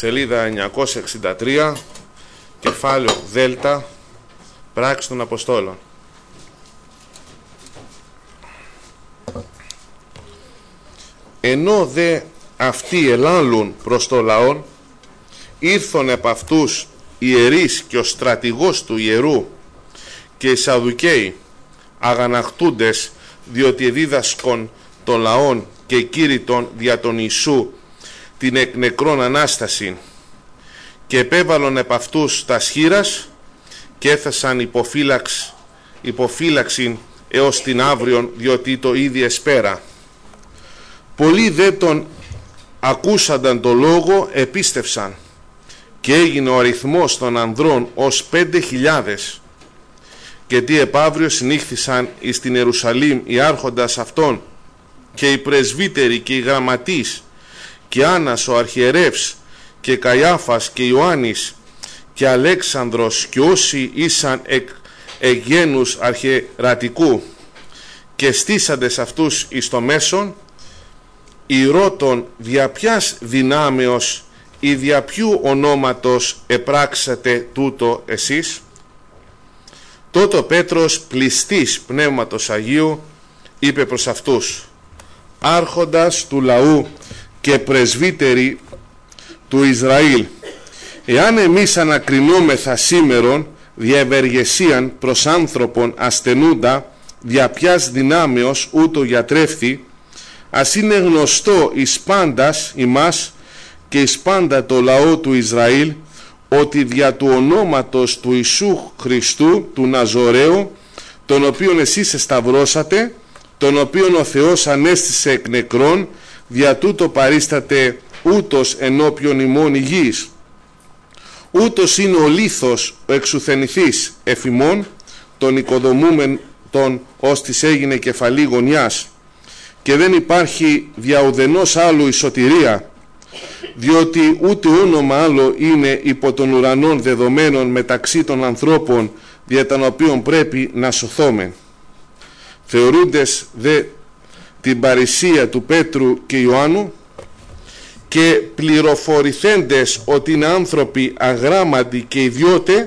σελίδα 963, κεφάλαιο Δέλτα, πράξεις των Αποστόλων. Ενώ δε αυτοί ελάλουν προς το λαόν, ήρθον επ' αυτούς ιερείς και ο στρατηγός του ιερού και οι Σαδουκαίοι αγανακτούντες, διότι εδίδασκον των λαών και κήρυτον δια τον Ιησού την εκ νεκρών Ανάσταση, και επέβαλον επ' αυτούς τα σχήρας και έθεσαν υποφύλαξην έως την αύριον, διότι το ήδη εσπέρα. Πολλοί δε τον ακούσανταν το λόγο επίστευσαν, και έγινε ο αριθμός των ανδρών ως 5.000. Και τι επαύριο συνήχθησαν εις την Ιερουσαλήμ οι άρχοντας αυτών και οι πρεσβύτεροι και οι γραμματείς και Άννας ο αρχιερεύς και Καϊάφας και Ιωάννης και Αλέξανδρος και όσοι ήσαν εκ γένους αρχιερατικού, και στήσαντες αυτούς εις το μέσον, ηρώτων δια ποιας δυνάμεως ή δια ποιου ονόματος επράξατε τούτο εσείς? Τότε ο Πέτρος, πληστής Πνεύματος Αγίου, είπε προς αυτούς: άρχοντας του λαού και πρεσβύτεροι του Ισραήλ, εάν εμείς ανακρινόμεθα σήμερον δια ευεργεσίαν προς άνθρωπον ασθενούντα, δια ποιας δυνάμεως ούτω γιατρεύθη, ας είναι γνωστό εις πάντας ημάς και εις πάντα το λαό του Ισραήλ, ότι δια του ονόματος του Ιησού Χριστού του Ναζωραίου, τον οποίον εσείς εσταυρώσατε, τον οποίον ο Θεός ανέστησε εκ νεκρών, δια τούτο παρίσταται ούτως ενώπιον ημών υγιής. Ούτως είναι ο λίθος ο εξουθενηθής εφημών, τον οικοδομούμεν τον ως της έγινε κεφαλή γωνιάς, και δεν υπάρχει δια ουδενός άλλου η σωτηρία, διότι ούτε όνομα άλλο είναι υπό των ουρανών δεδομένων μεταξύ των ανθρώπων, δια των οποίων πρέπει να σωθόμεν. Θεωρούντες δε την παρησία του Πέτρου και Ιωάννου και πληροφορηθέντες ότι είναι άνθρωποι αγράμματοι και ιδιώτε,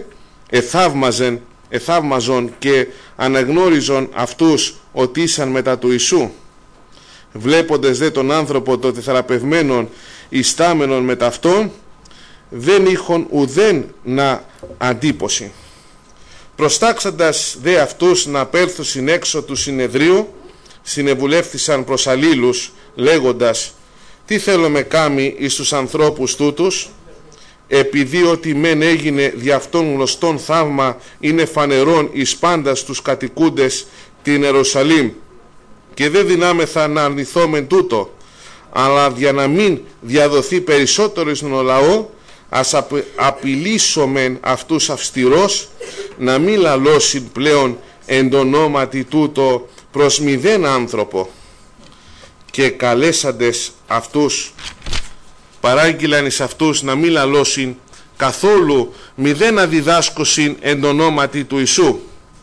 εθαύμαζον και αναγνώριζον αυτούς ότι ήσαν μετά του Ιησού. Βλέποντες δε τον άνθρωπο το τεθεραπευμένον ιστάμενον με ταυτόν, δεν είχον ουδέν να αντίποση. Προστάξαντας δε αυτούς να απέλθουσιν έξω του συνεδρίου, συνεβουλεύθησαν προς αλλήλους λέγοντας: τι θέλουμε κάμει εις τους ανθρώπους τούτους? Επειδή ότι μεν έγινε δι' αυτόν γνωστόν θαύμα, είναι φανερόν εις πάντας τους κατοικούντες την Ιερουσαλήμ, και δεν δυνάμεθα να αρνηθόμεν τούτο, αλλά για να μην διαδοθεί περισσότερο στον λαό, ας απειλήσομεν αυτούς αυστηρός να μην λαλώσουν πλέον εν το ονόματι τούτο προς μηδέν άνθρωπο. Και καλέσαντες αυτούς παράγγειλαν εις αυτούς να μην λαλώσουν καθόλου μηδέν αδιδάσκωσιν εν το ονόματι του Ιησού.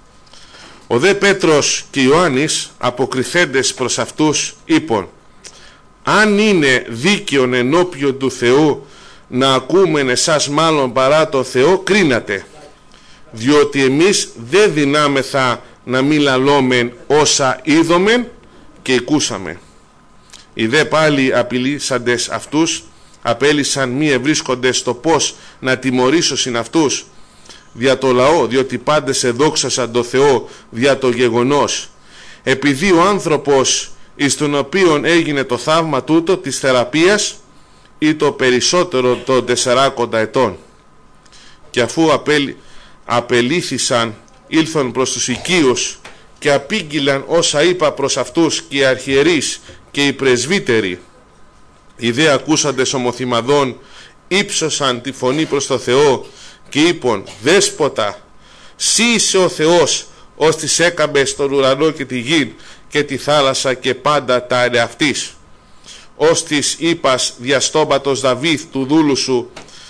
Ο δε Πέτρος και Ιωάννης αποκριθέντες προς αυτούς είπον: αν είναι δίκαιον ενώπιον του Θεού να ακούμεν εσάς μάλλον παρά το Θεό, κρίνατε, διότι εμείς δεν δυνάμεθα να μην λαλόμεν όσα είδομεν και οικούσαμε. Οι δε πάλι απειλήσαντες αυτούς απέλυσαν μη ευρίσκοντες το πώς να τιμωρήσωσιν αυτούς δια το λαό, διότι πάντες εδόξασαν το Θεό δια το γεγονός, επειδή ο άνθρωπος εις τον οποίον έγινε το θαύμα τούτο της θεραπείας ή το περισσότερο των 40 ετών. Και αφού απελήθησαν, ήλθαν προς τους οικείους και απήγγειλαν όσα είπα προς αυτούς και οι αρχιερείς και οι πρεσβύτεροι. Οι δε ακούσαντες ομοθυμαδών ύψωσαν τη φωνή προς το Θεό και είπον: Δέσποτα, σύ είσαι ο Θεός, ως της έκαμπες τον ουρανό και τη γη και τη θάλασσα και πάντα τα ελεαυτής. Ως της είπας διαστόματος Δαβίδ του δούλου σου,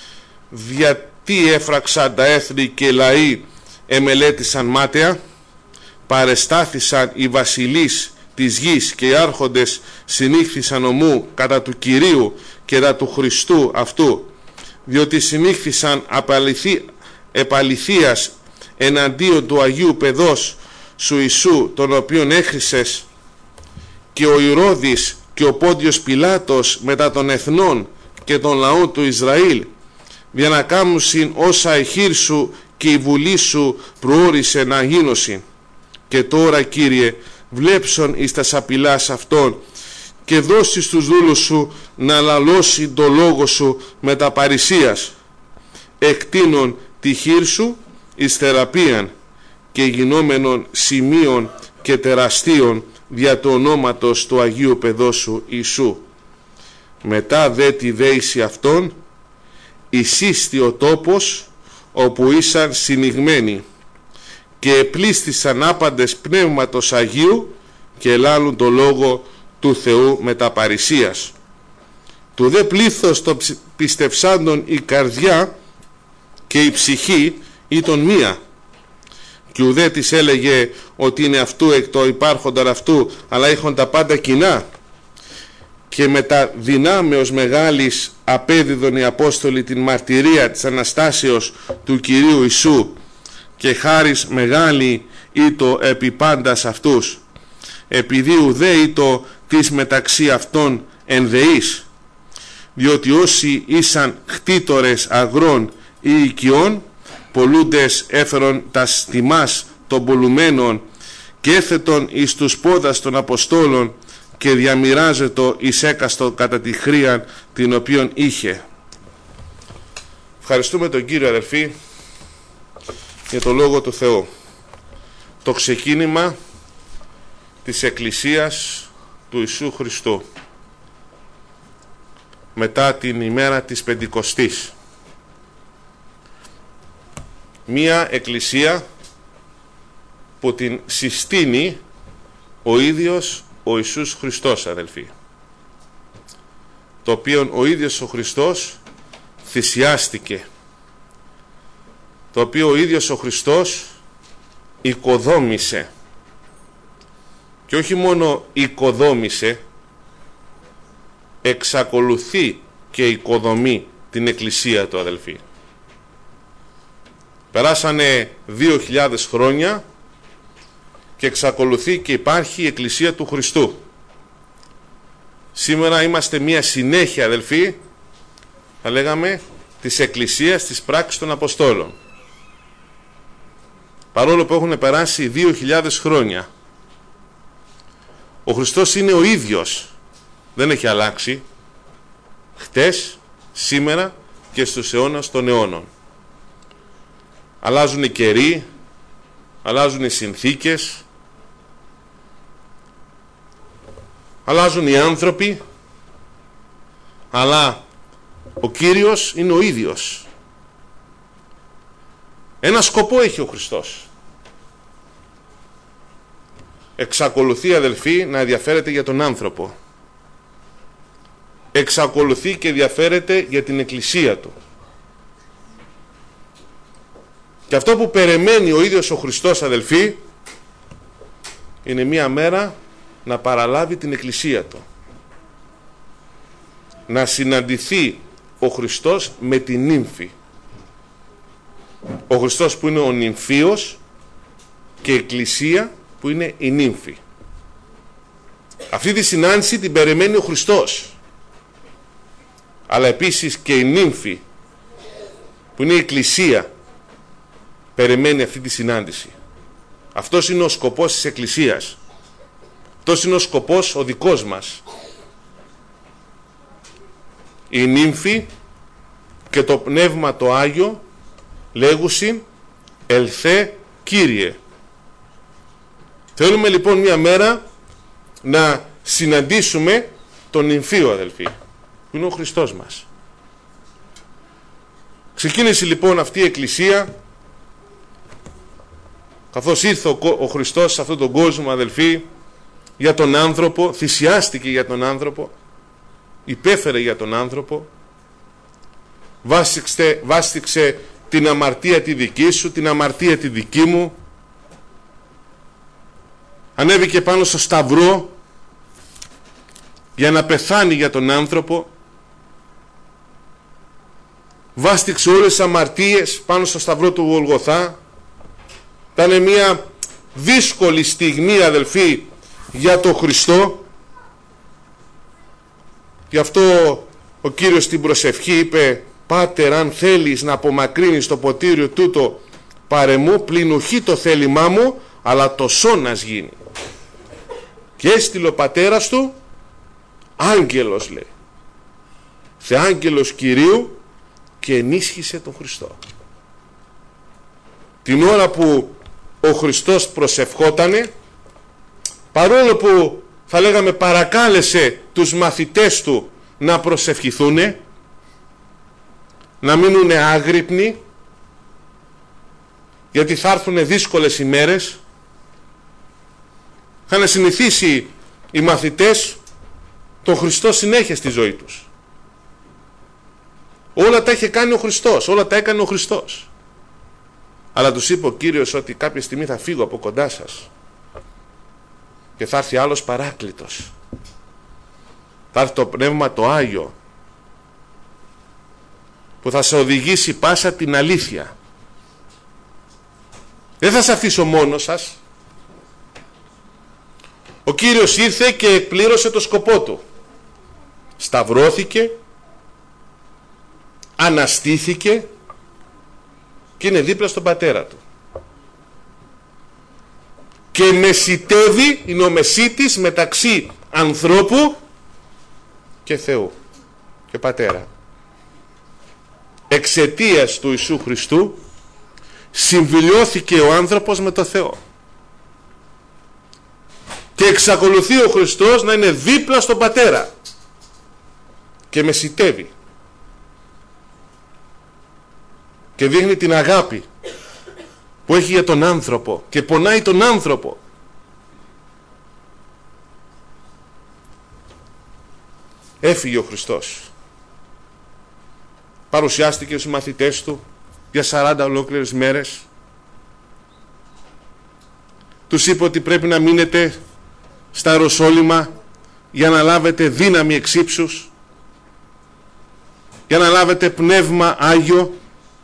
γιατί έφραξαν τα έθνη και οι λαοί εμελέτησαν μάταια, παρεστάθησαν οι βασιλείς της γης και οι άρχοντες συνήχθησαν ομού κατά του Κυρίου και κατά του Χριστού αυτού, διότι συνήχθησαν επαληθείας εναντίον του Αγίου Παιδός σου Ιησού, τον οποίον έχρισες, και ο Ηρώδης και ο Πόντιος Πιλάτος μετά των εθνών και των λαών του Ισραήλ, για να κάμουσιν όσα η χείρ σου και η βουλή σου προόρισε να γίνωσιν. Και τώρα, Κύριε, βλέψον εις τα σαπηλάς αυτών και δώσει στους δούλους σου να λαλώσει το λόγο σου με τα παρησίας, εκτείνων τη χείρ σου εις θεραπείαν και γινόμενων σημείων και τεραστίων δια του ονόματος του Αγίου Παιδός σου Ιησού. Μετά δε τη δέηση αυτών εισίστη ο τόπος όπου ήσαν συνηγμένοι, και επλήστησαν άπαντες πνεύματος Αγίου και ελάλουν το λόγο του Θεού με τα παρησίας. Του δε πλήθος των πιστευσάντων η καρδιά και η ψυχή ήταν μία, και ουδέ της έλεγε ότι είναι αυτού εκ το υπάρχοντα αυτού, αλλά είχαν τα πάντα κοινά. Και με τα δυνάμεως μεγάλης απέδιδον οι Απόστολοι την μαρτυρία της Αναστάσεως του Κυρίου Ιησού, και χάρις μεγάλη ήτο επί πάντας αυτούς, επειδή ουδέ ήτο της μεταξύ αυτών ενδεής, διότι όσοι ήσαν χτίτορες αγρών ή οικειών, πολλούντες έφερον τα τιμάς των πολλουμένων και έθετον εις τους πόδας των Αποστόλων, και διαμοιράζετο εις έκαστο κατά τη χρία την οποίον είχε. Ευχαριστούμε τον Κύριο, αδελφοί, για το Λόγο του Θεού. Το ξεκίνημα της Εκκλησίας του Ιησού Χριστού μετά την ημέρα της Πεντηκοστής. Μία Εκκλησία που την συστήνει ο ίδιος ο Ιησούς Χριστός, αδελφοί, το οποίο ο ίδιος ο Χριστός θυσιάστηκε, το οποίο ο ίδιος ο Χριστός οικοδόμησε, και όχι μόνο οικοδόμησε, εξακολουθεί και οικοδομεί την Εκκλησία του, αδελφοί. Περάσανε 2.000 χρόνια και εξακολουθεί και υπάρχει η Εκκλησία του Χριστού. Σήμερα είμαστε μια συνέχεια, αδελφοί, θα λέγαμε, της Εκκλησίας της πράξης των Αποστόλων. Παρόλο που έχουν περάσει 2.000 χρόνια, ο Χριστός είναι ο ίδιος, δεν έχει αλλάξει, χτες, σήμερα και στους αιώνας των αιώνων. Αλλάζουν οι καιροί, αλλάζουν οι συνθήκες, αλλάζουν οι άνθρωποι, αλλά ο Κύριος είναι ο ίδιος. Ένα σκοπό έχει ο Χριστός. Εξακολουθεί, αδελφοί, να ενδιαφέρεται για τον άνθρωπο. Εξακολουθεί και ενδιαφέρεται για την Εκκλησία του. Και αυτό που περιμένει ο ίδιος ο Χριστός, αδελφοί, είναι μία μέρα να παραλάβει την Εκκλησία του. Να συναντηθεί ο Χριστός με την νύμφη. Ο Χριστός που είναι ο νυμφίος και η Εκκλησία που είναι η νύμφη. Αυτή τη συνάντηση την περιμένει ο Χριστός. Αλλά επίσης και η νύμφη που είναι η Εκκλησία περιμένει αυτή τη συνάντηση. Αυτός είναι ο σκοπός της Εκκλησίας. Αυτός είναι ο σκοπός ο δικός μας. Η νύμφη και το Πνεύμα το Άγιο λέγουσιν ελθέ Κύριε. Θέλουμε λοιπόν μια μέρα να συναντήσουμε τον νυμφίο, αδελφοί, που είναι ο Χριστός μας. Ξεκίνησε λοιπόν αυτή η Εκκλησία, καθώς ήρθε ο Χριστός σε αυτόν τον κόσμο, αδελφοί, για τον άνθρωπο, θυσιάστηκε για τον άνθρωπο, υπέφερε για τον άνθρωπο, βάστηξε την αμαρτία τη δική σου, την αμαρτία τη δική μου, ανέβηκε πάνω στο σταυρό για να πεθάνει για τον άνθρωπο, βάστηξε όλες τις αμαρτίες πάνω στο σταυρό του Γολγοθά. Ήταν μια δύσκολη στιγμή, αδελφοί, για τον Χριστό. Γι' αυτό ο Κύριος στην προσευχή είπε: Πάτερ, αν θέλεις να απομακρύνεις το ποτήριο τούτο παρεμού, πλην ουχή το θέλημά μου, αλλά το σώνας γίνει. Και έστειλε ο πατέρας του άγγελος, λέει, θεάγγελος Κυρίου, και ενίσχυσε τον Χριστό. Την ώρα που ο Χριστός προσευχότανε, παρόλο που θα λέγαμε παρακάλεσε τους μαθητές του να προσευχηθούνε, να μείνουν άγρυπνοι, γιατί θα έρθουν δύσκολες ημέρες. Είχαν συνηθίσει οι μαθητές τον Χριστό συνέχεια στη ζωή τους. Όλα τα είχε κάνει ο Χριστός, όλα τα έκανε ο Χριστός. Αλλά τους είπε ο Κύριος ότι κάποια στιγμή θα φύγω από κοντά σας και θα έρθει άλλος παράκλητος. Θα έρθει το Πνεύμα το Άγιο, που θα σε οδηγήσει πάσα την αλήθεια. Δεν θα σε αφήσω μόνος σας. Ο Κύριος ήρθε και εκπλήρωσε το σκοπό του. Σταυρώθηκε, αναστήθηκε και είναι δίπλα στον Πατέρα του. Και μεσιτεύει, είναι ο μεσίτης μεταξύ ανθρώπου και Θεού και Πατέρα. Εξαιτίας του Ιησού Χριστού συμβιλιώθηκε ο άνθρωπος με το Θεό. Και εξακολουθεί ο Χριστός να είναι δίπλα στον Πατέρα και μεσιτεύει και δείχνει την αγάπη που έχει για τον άνθρωπο και πονάει τον άνθρωπο. Έφυγε ο Χριστός, παρουσιάστηκε στους μαθητές του για 40 ολόκληρες μέρες. Τους είπε ότι πρέπει να μείνετε στα Ιεροσόλυμα για να λάβετε δύναμη εξ ύψους, για να λάβετε Πνεύμα Άγιο.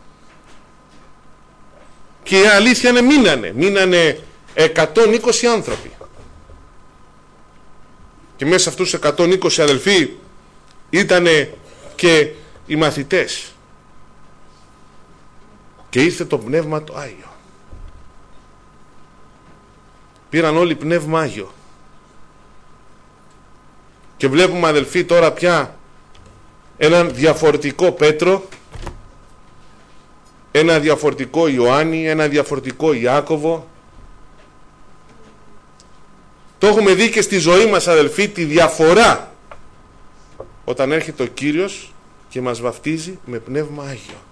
Και η αλήθεια είναι μείνανε 120 άνθρωποι. Και μέσα σε αυτούς τους 120 αδελφοί ήτανε και οι μαθητές. Και ήρθε το Πνεύμα το Άγιο. Πήραν όλοι Πνεύμα Άγιο. Και βλέπουμε, αδελφοί, τώρα πια έναν διαφορετικό Πέτρο, ένα διαφορετικό Ιωάννη, ένα διαφορετικό Ιάκωβο. Το έχουμε δει και στη ζωή μας, αδελφοί, τη διαφορά όταν έρχεται ο Κύριος και μας βαφτίζει με Πνεύμα Άγιο.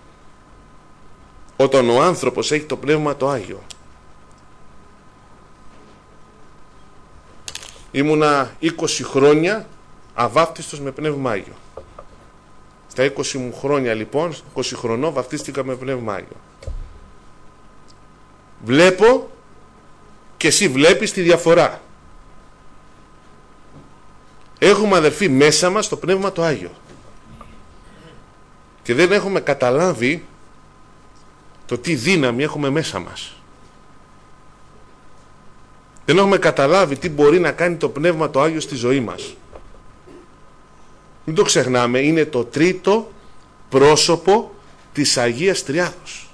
Όταν ο άνθρωπος έχει το Πνεύμα το Άγιο. Ήμουνα 20 χρόνια αβάφτιστος με Πνεύμα Άγιο. Στα 20 μου χρόνια, λοιπόν, 20 χρονών, βαφτίστηκα με Πνεύμα Άγιο. Βλέπω και εσύ βλέπεις τη διαφορά. Έχουμε, αδερφοί, μέσα μας το Πνεύμα το Άγιο και δεν έχουμε καταλάβει το τι δύναμη έχουμε μέσα μας. Δεν έχουμε καταλάβει τι μπορεί να κάνει το Πνεύμα το Άγιο στη ζωή μας. Μην το ξεχνάμε, είναι το τρίτο πρόσωπο της Αγίας Τριάδος.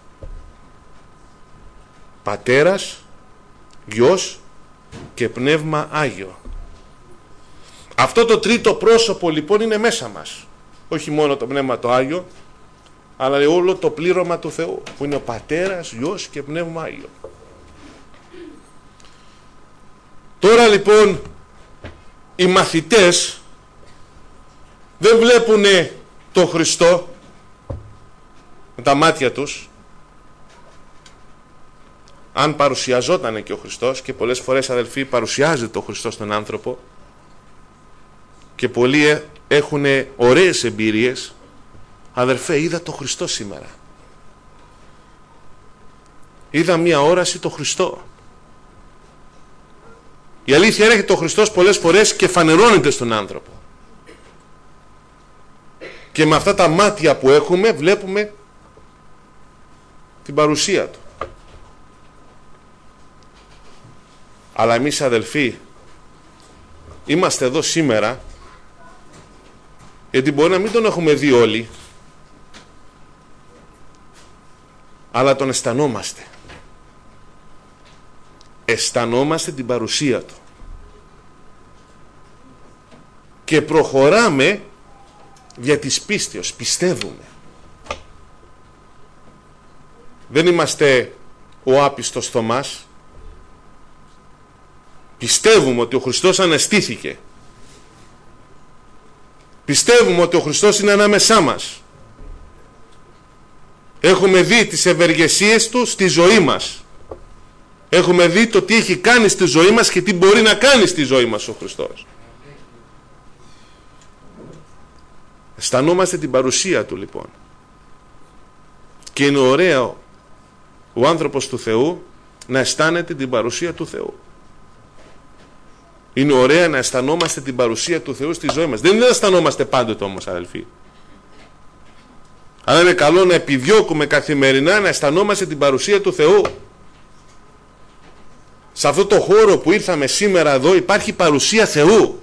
Πατέρας, Υιός και Πνεύμα Άγιο. Αυτό το τρίτο πρόσωπο, λοιπόν, είναι μέσα μας. Όχι μόνο το Πνεύμα το Άγιο, αλλά όλο το πλήρωμα του Θεού, που είναι ο Πατέρας, Υιός και Πνεύμα Άγιο. Τώρα, λοιπόν, οι μαθητές δεν βλέπουνε τον Χριστό με τα μάτια τους. Αν παρουσιαζόταν και ο Χριστός, και πολλές φορές, αδελφοί, παρουσιάζεται ο Χριστός στον άνθρωπο και πολλοί έχουν ωραίες εμπειρίες. Αδελφέ, είδα τον Χριστό σήμερα. Είδα μία όραση τον Χριστό. Η αλήθεια έρχεται ο Χριστός πολλές φορές και φανερώνεται στον άνθρωπο. και με αυτά τα μάτια που έχουμε βλέπουμε την παρουσία του. Αλλά εμείς, αδελφοί, είμαστε εδώ σήμερα γιατί μπορεί να μην τον έχουμε δει όλοι, αλλά τον αισθανόμαστε. Αισθανόμαστε την παρουσία του και προχωράμε για της πίστεως, πιστεύουμε. Δεν είμαστε ο άπιστος Θωμάς. Πιστεύουμε ότι ο Χριστός αναστήθηκε. Πιστεύουμε ότι ο Χριστός είναι ανάμεσά μας. Έχουμε δει τις ευεργεσίες του στη ζωή μας. Έχουμε δει το τι έχει κάνει στη ζωή μας και τι μπορεί να κάνει στη ζωή μας ο Χριστός. Αισθανόμαστε την παρουσία του λοιπόν. Και είναι ωραίο ο άνθρωπος του Θεού να αισθάνεται την παρουσία του Θεού. Είναι ωραία να αισθανόμαστε την παρουσία του Θεού στη ζωή μας. Δεν αισθανόμαστε πάντοτε όμως, αδελφοί. Αλλά είναι καλό να επιδιώκουμε καθημερινά να αισθανόμαστε την παρουσία του Θεού. Σε αυτό το χώρο που ήρθαμε σήμερα εδώ υπάρχει παρουσία Θεού.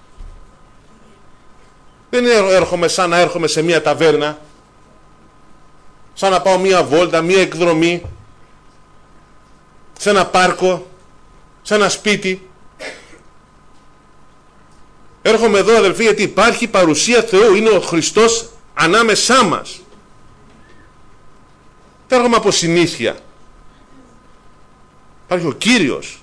Δεν έρχομαι σαν να έρχομαι σε μια ταβέρνα, σαν να πάω μια βόλτα, μια εκδρομή, σε ένα πάρκο, σε ένα σπίτι. Έρχομαι εδώ, αδελφοί, γιατί υπάρχει παρουσία Θεού. Είναι ο Χριστός ανάμεσά μας. Δεν έρχομαι από συνήθεια. Υπάρχει ο Κύριος.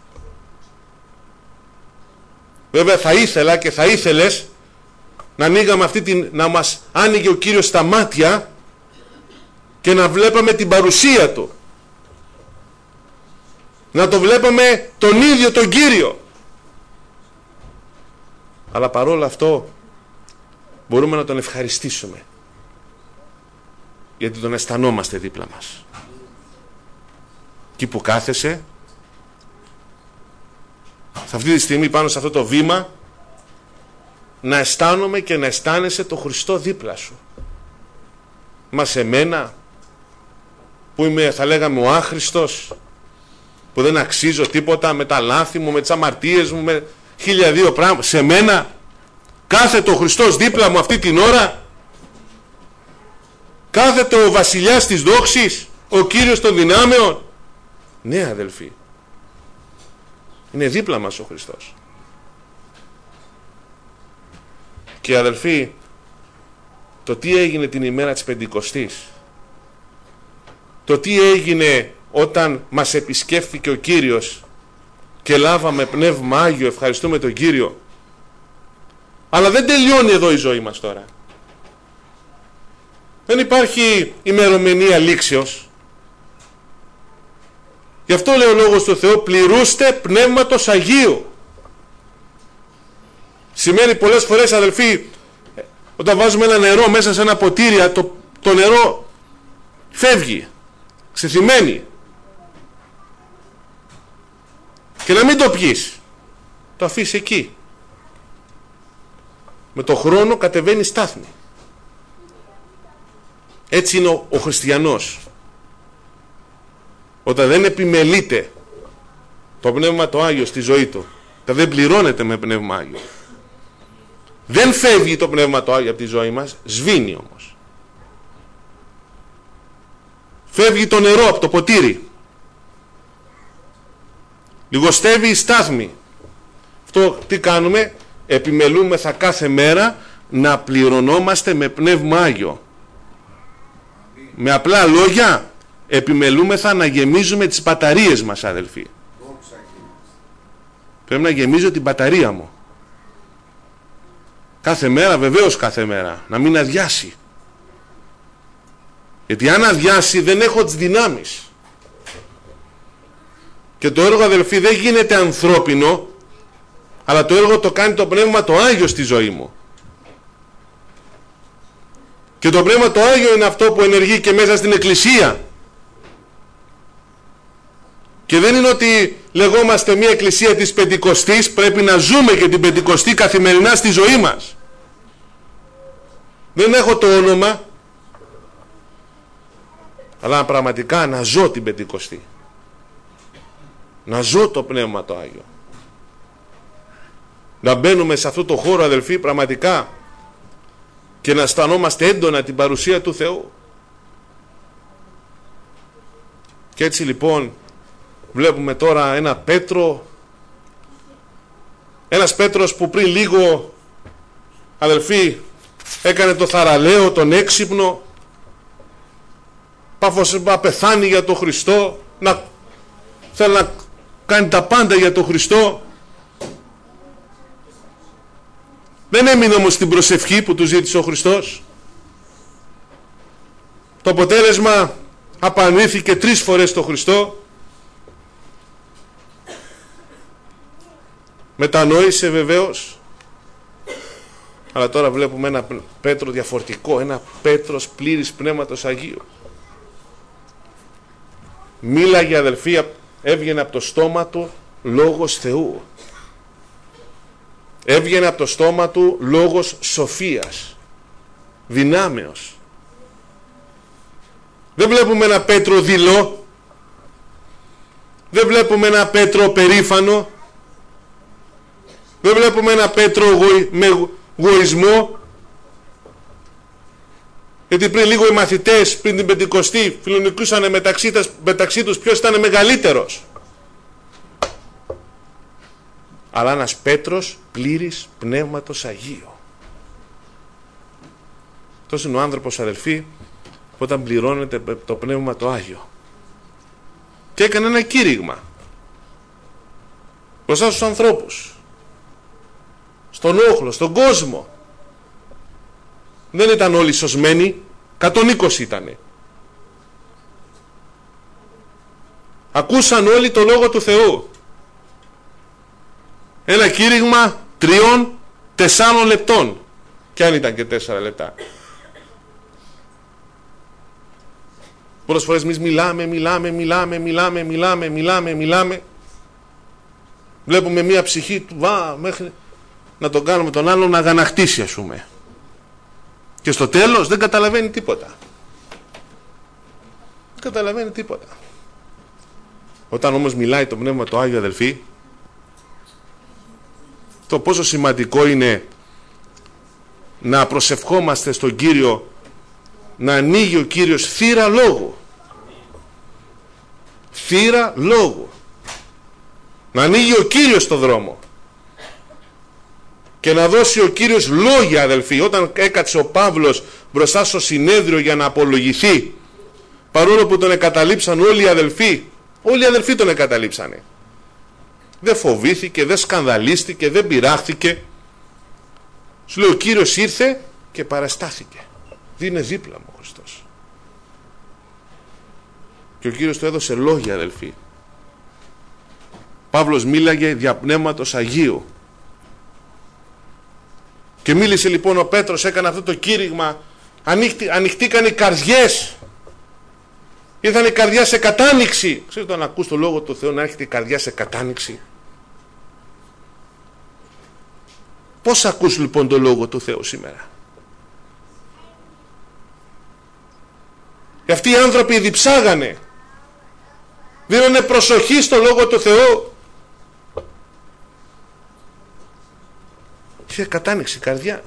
Βέβαια θα ήθελα και θα ήθελες να ανοίγαμε να μας άνοιγε ο Κύριος τα μάτια και να βλέπαμε την παρουσία Του. Να το βλέπαμε τον ίδιο τον Κύριο. Αλλά παρόλο αυτό μπορούμε να τον ευχαριστήσουμε, γιατί τον αισθανόμαστε δίπλα μας. Εκεί που κάθεσαι, σε αυτή τη στιγμή πάνω σε αυτό το βήμα, να αισθάνομαι και να αισθάνεσαι το Χριστό δίπλα σου. Μα σε μένα που είμαι, θα λέγαμε, ο άχρηστος, που δεν αξίζω τίποτα, με τα λάθη μου, με τις αμαρτίες μου, με 1002 πράγματα, σε μένα κάθεται ο Χριστός δίπλα μου αυτή την ώρα. Κάθεται ο βασιλιάς της δόξης, ο Κύριος των δυνάμεων. Ναι, αδελφοί, είναι δίπλα μας ο Χριστός. Και αδελφοί, το τι έγινε την ημέρα της Πεντηκοστής, το τι έγινε όταν μας επισκέφθηκε ο Κύριος και λάβαμε Πνεύμα Άγιο, ευχαριστούμε τον Κύριο. Αλλά δεν τελειώνει εδώ η ζωή μας τώρα. Δεν υπάρχει ημερομηνία λήξεως. Γι' αυτό λέει ο Λόγος του Θεού, πληρούστε Πνεύματος Αγίου. Σημαίνει πολλές φορές, αδελφοί, όταν βάζουμε ένα νερό μέσα σε ένα ποτήρι, το νερό φεύγει, ξεθυμαίνει. Και να μην το πιείς, το αφήσεις εκεί. Με το χρόνο κατεβαίνει στάθμη. Έτσι είναι ο χριστιανός. Όταν δεν επιμελείται το Πνεύμα το Άγιο στη ζωή του, δεν πληρώνεται με Πνεύμα Άγιο, δεν φεύγει το Πνεύμα το Άγιο από τη ζωή μας, σβήνει όμως. Φεύγει το νερό από το ποτήρι, λιγοστεύει η στάθμη. Αυτό τι κάνουμε? Επιμελούμεθα κάθε μέρα να πληρωνόμαστε με Πνεύμα Άγιο. Με απλά λόγια, επιμελούμεθα να γεμίζουμε τις μπαταρίες μας, αδελφοί. Πρέπει να γεμίζω την μπαταρία μου κάθε μέρα, βεβαίως κάθε μέρα, να μην αδειάσει. Γιατί αν αδειάσει δεν έχω τις δυνάμεις. Και το έργο, αδελφοί, δεν γίνεται ανθρώπινο, αλλά το έργο το κάνει το Πνεύμα το Άγιο στη ζωή μου. Και το Πνεύμα το Άγιο είναι αυτό που ενεργεί και μέσα στην Εκκλησία. Και δεν είναι ότι λεγόμαστε μια Εκκλησία της Πεντηκοστής, πρέπει να ζούμε και την Πεντηκοστή καθημερινά στη ζωή μας. Δεν έχω το όνομα, αλλά πραγματικά να ζω την Πεντηκοστή. Να ζω το Πνεύμα το Άγιο. Να μπαίνουμε σε αυτό το χώρο, αδελφοί, πραγματικά, και να αισθανόμαστε έντονα την παρουσία του Θεού. Και έτσι λοιπόν βλέπουμε τώρα ένα Πέτρο, ένας Πέτρος που πριν λίγο, αδελφοί, έκανε το θαραλέο, τον έξυπνο, πάφωσε να πεθάνει για τον Χριστό, να θέλει να κάνει τα πάντα για τον Χριστό. Δεν έμεινε όμως στην προσευχή που του ζήτησε ο Χριστός. Το αποτέλεσμα, απανήθηκε 3 φορές στο Χριστό. Μετανόησε βεβαίως, αλλά τώρα βλέπουμε ένα Πέτρο διαφορετικό, ένα Πέτρος πλήρης Πνεύματος Αγίου. Μίλαγε, αδελφοί, έβγαινε από το στόμα του λόγος Θεού. Έβγαινε από το στόμα του λόγος σοφίας, δυνάμεως. Δεν βλέπουμε ένα Πέτρο δειλό, δεν βλέπουμε ένα Πέτρο περήφανο, δεν βλέπουμε ένα Πέτρο με γοησμό. Γιατί πριν λίγο οι μαθητές, πριν την Πεντηκοστή, φιλονικούσαν μεταξύ τους ποιος ήταν μεγαλύτερος. Αλλά ένας Πέτρος πλήρης Πνεύματος Αγίου. Αυτός είναι ο άνθρωπος, αδελφοί, όταν πληρώνεται το Πνεύμα το Άγιο. Και έκανε ένα κήρυγμα μπροστά στους ανθρώπους, στον όχλο, στον κόσμο. Δεν ήταν όλοι σωσμένοι, 120 ήτανε. Ακούσαν όλοι το Λόγο του Θεού. Ένα κήρυγμα 3-4 λεπτών. Και αν ήταν και 4 λεπτά. Πολλές φορές εμείς μιλάμε. Βλέπουμε μία ψυχή του, μέχρι να τον κάνουμε τον άλλον να αγανακτήσει, ας πούμε. Και στο τέλος δεν καταλαβαίνει τίποτα. Δεν καταλαβαίνει τίποτα. Όταν όμως μιλάει το Πνεύμα το Άγιο, αδελφοί, το πόσο σημαντικό είναι να προσευχόμαστε στον Κύριο, να ανοίγει ο Κύριος θύρα λόγου. Θύρα λόγου. Να ανοίγει ο Κύριος το δρόμο. Και να δώσει ο Κύριος λόγια, αδελφοί. Όταν έκατσε ο Παύλος μπροστά στο συνέδριο για να απολογηθεί, παρόλο που τον εγκαταλείψαν όλοι οι αδελφοί τον εγκαταλείψανε. Δεν φοβήθηκε, δεν σκανδαλίστηκε, δεν πειράχθηκε. Σου λέει ο Κύριος ήρθε και παραστάθηκε. Είναι δίπλα μου ο Χριστός. Και ο Κύριος του έδωσε λόγια, αδελφοί. Παύλος μίλαγε δια Πνεύματος Αγίου. Και μίλησε λοιπόν ο Πέτρος, έκανε αυτό το κήρυγμα, ανοιχτήκαν οι καρδιές. Ήρθαν η καρδιά σε κατάνοιξη. Ξέρετε, όταν ακούς το Λόγο του Θεού να έρχεται η καρδιά σε κατάνοιξη. Πώς ακούς λοιπόν το Λόγο του Θεού σήμερα? Και αυτοί οι άνθρωποι διψάγανε, δίνανε προσοχή στο Λόγο του Θεού. Είχε κατάνοιξη καρδιά.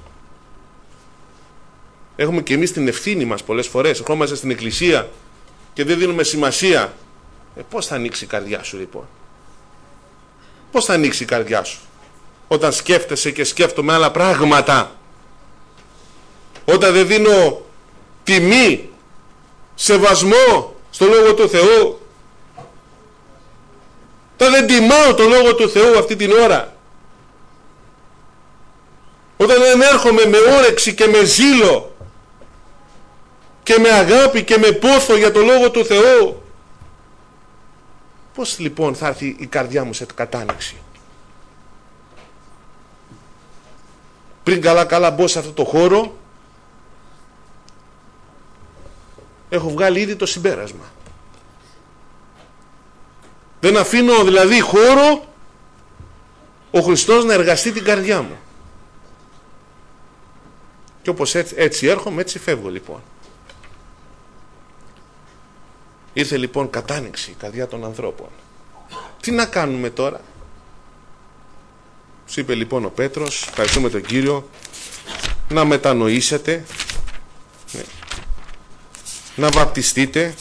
Έχουμε και εμείς την ευθύνη μας πολλές φορές. Ερχόμαστε στην εκκλησία και δεν δίνουμε σημασία. Πώς θα ανοίξει η καρδιά σου λοιπόν? Πώς θα ανοίξει η καρδιά σου όταν σκέφτεσαι και σκέφτομαι άλλα πράγματα? Όταν δεν δίνω τιμή, σεβασμό στο Λόγο του Θεού, όταν δεν τιμάω το Λόγο του Θεού αυτή την ώρα, όταν δεν έρχομαι με όρεξη και με ζήλο και με αγάπη και με πόθο για το Λόγο του Θεού, πώς λοιπόν θα έρθει η καρδιά μου σε κατάνοιξη? Πριν καλά μπω σε αυτό το χώρο, έχω βγάλει ήδη το συμπέρασμα. Δεν αφήνω δηλαδή χώρο ο Χριστός να εργαστεί την καρδιά μου. Και όπως έτσι έρχομαι, έτσι φεύγω λοιπόν. Ήρθε λοιπόν κατάνοιξη η καρδιά των ανθρώπων. Τι να κάνουμε τώρα? Σου είπε λοιπόν ο Πέτρος, ευχαριστούμε τον Κύριο, να μετανοήσετε, να βαπτιστείτε.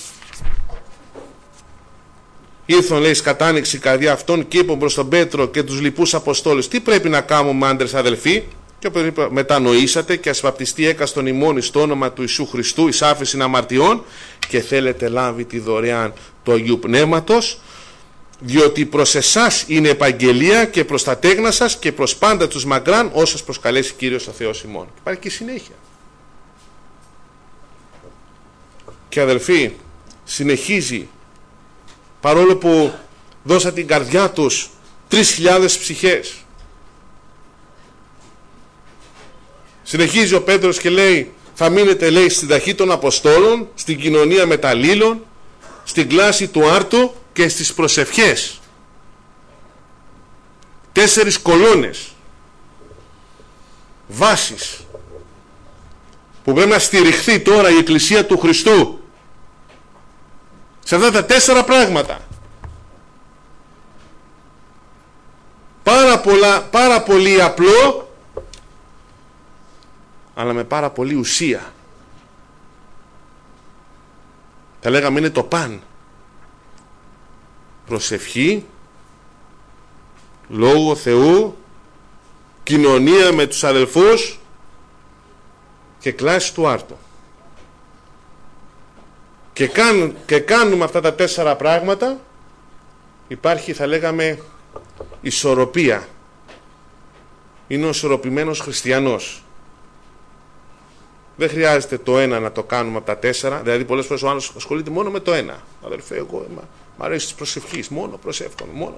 Ήρθον, λέει, κατάνοιξη η καρδιά αυτών και είπαν προς τον Πέτρο και τους λοιπούς Αποστόλους, τι πρέπει να κάνουμε, άντρες αδελφοί? Και όπως είπε, μετανοήσατε και ας βαπτιστεί έκαστον ημών στο όνομα του Ιησού Χριστού εις άφεσιν αμαρτιών και θέλετε λάβει τη δωρεάν του Αγίου Πνεύματος, διότι προς εσάς είναι επαγγελία και προς τα τέκνα σας και προς πάντα τους μακράν όσους προσκαλέσει Κύριος ο Θεός ημών. Υπάρχει και συνέχεια. Και αδελφοί, συνεχίζει, παρόλο που δώσα την καρδιά τους 3.000 ψυχές, συνεχίζει ο Πέτρος και λέει, θα μείνετε, λέει, στην ταχύ των Αποστόλων, στην κοινωνία μεταλλήλων, στην κλάση του άρτου και στις προσευχές. 4 κολόνες, βάσεις, που πρέπει να στηριχθεί τώρα η Εκκλησία του Χριστού σε αυτά τα 4 πράγματα. Πάρα πολύ απλό, αλλά με πάρα πολύ ουσία. Θα λέγαμε είναι το παν. Προσευχή, Λόγο Θεού, κοινωνία με τους αδελφούς και κλάση του άρτου. Και κάνουμε αυτά τα 4 πράγματα, υπάρχει, θα λέγαμε, ισορροπία. Είναι ο ισορροπημένος χριστιανός. Δεν χρειάζεται το ένα να το κάνουμε από τα 4. Δηλαδή πολλές φορές ο άλλος ασχολείται μόνο με το ένα. Αδελφέ, εγώ μ' αρέσει της προσευχής, μόνο προσεύχομαι.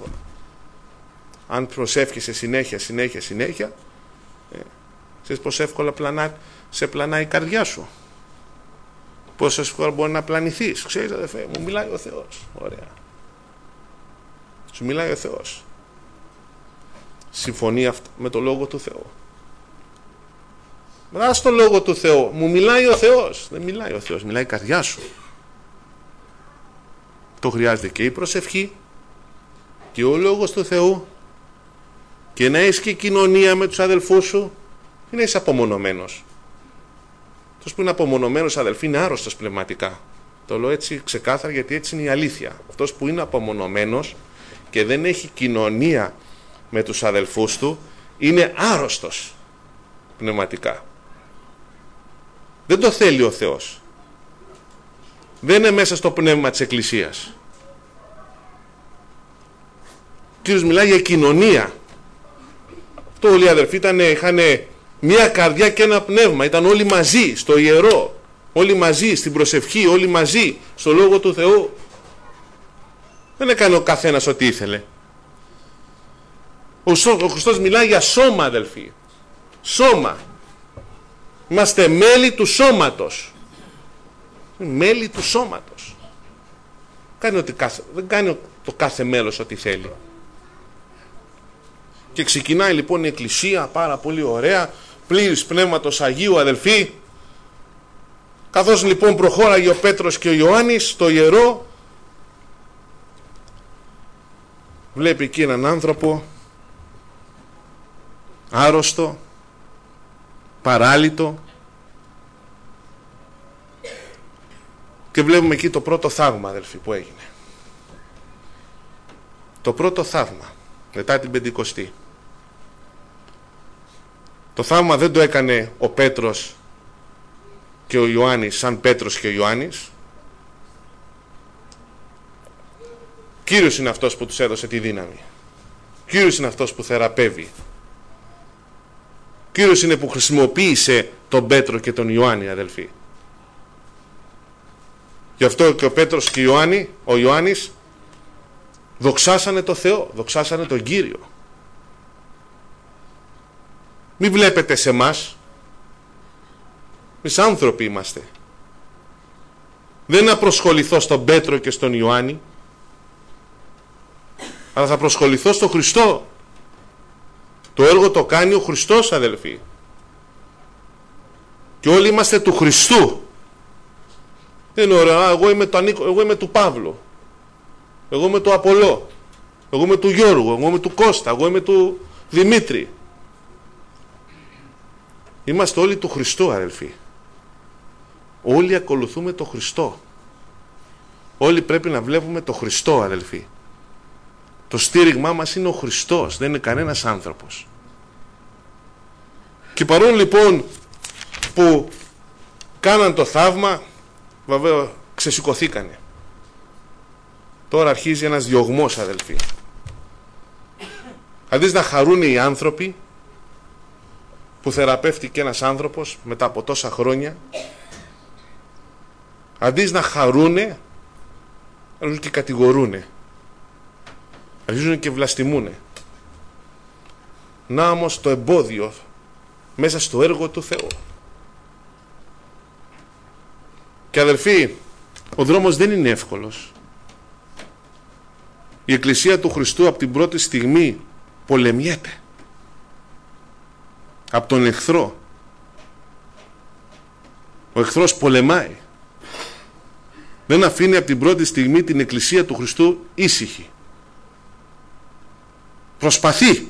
Αν προσεύχεσαι συνέχεια, ξέρεις πως εύκολα σε πλανάει η καρδιά σου. Πόσο εύκολα μπορεί να πλανηθείς. Ξέρεις, αδελφέ, μου μιλάει ο Θεός. Ωραία. Σου μιλάει ο Θεός. Συμφωνεί με το Λόγο του Θεού. Μετά στο Λόγο του Θεού, μου μιλάει ο Θεός. Δεν μιλάει ο Θεός, μιλάει η καρδιά σου. Το χρειάζεται και η προσευχή και ο Λόγος του Θεού και να έχεις και κοινωνία με τους αδελφούς σου. Μην είσαι απομονωμένος. Αυτός που είναι απομονωμένος, αδελφοί, είναι άρρωστος πνευματικά. Το λέω έτσι ξεκάθαρα, γιατί έτσι είναι η αλήθεια. Αυτός που είναι απομονωμένος και δεν έχει κοινωνία με τους αδελφούς του είναι άρρωστος πνευματικά. Δεν το θέλει ο Θεός. Δεν είναι μέσα στο πνεύμα της Εκκλησίας. Ο Κύριος μιλάει για κοινωνία. Αυτό όλοι οι αδελφοί είχαν μια καρδιά και ένα πνεύμα. Ήταν όλοι μαζί στο ιερό, όλοι μαζί στην προσευχή, όλοι μαζί στο Λόγο του Θεού. Δεν έκανε ο καθένας ό,τι ήθελε. Ο Χριστός μιλάει για σώμα, αδελφοί. Σώμα. Είμαστε μέλη του σώματος. Μέλη του σώματος. Δεν κάνει το κάθε μέλος ό,τι θέλει. Και ξεκινάει λοιπόν η Εκκλησία πάρα πολύ ωραία, πλήρης Πνεύματος Αγίου, αδελφοί. Καθώς λοιπόν προχώραγε ο Πέτρος και ο Ιωάννης στο ιερό, βλέπει εκεί έναν άνθρωπο άρρωστο, παράλυτο, και βλέπουμε εκεί το πρώτο θαύμα, αδελφοί, που έγινε. Το πρώτο θαύμα μετά την Πεντηκοστή. Το θαύμα δεν το έκανε ο Πέτρος και ο Ιωάννης σαν Πέτρος και ο Ιωάννης. Κύριος είναι αυτός που τους έδωσε τη δύναμη. Κύριος είναι αυτός που θεραπεύει. Κύριος είναι που χρησιμοποίησε τον Πέτρο και τον Ιωάννη, αδελφοί. Γι' αυτό και ο Πέτρος και ο Ιωάννης δοξάσανε το Θεό, δοξάσανε τον Κύριο. Μην βλέπετε σε εμάς. Εμείς άνθρωποι είμαστε. Δεν να προσχοληθώ στον Πέτρο και στον Ιωάννη, αλλά θα προσχοληθώ στον Χριστό. Το έργο το κάνει ο Χριστός, αδελφοί. Και όλοι είμαστε του Χριστού. Δεν είναι ωραία, εγώ είμαι του Παύλου, εγώ είμαι του Απολώ, εγώ είμαι του Γιώργου, εγώ είμαι του Κώστα, εγώ είμαι του Δημήτρη. Είμαστε όλοι του Χριστού, αδελφοί. Όλοι ακολουθούμε το Χριστό. Όλοι πρέπει να βλέπουμε το Χριστό, αδελφοί. Το στήριγμά μας είναι ο Χριστός, δεν είναι κανένας άνθρωπος. Και παρόλο λοιπόν που κάναν το θαύμα, βέβαια ξεσηκωθήκανε. Τώρα αρχίζει ένας διωγμός, αδελφοί. Αντί να χαρούν οι άνθρωποι που θεραπεύτηκε ένας άνθρωπος μετά από τόσα χρόνια, αντί να χαρούνε, αρχίζουν και κατηγορούνε, αρχίζουν και βλαστημούνε. Να όμως το εμπόδιο μέσα στο έργο του Θεού. Και αδελφοί, ο δρόμος δεν είναι εύκολος. Η Εκκλησία του Χριστού από την πρώτη στιγμή πολεμιέται από τον εχθρό. Ο εχθρός πολεμάει. Δεν αφήνει από την πρώτη στιγμή την Εκκλησία του Χριστού ήσυχη. Προσπαθεί.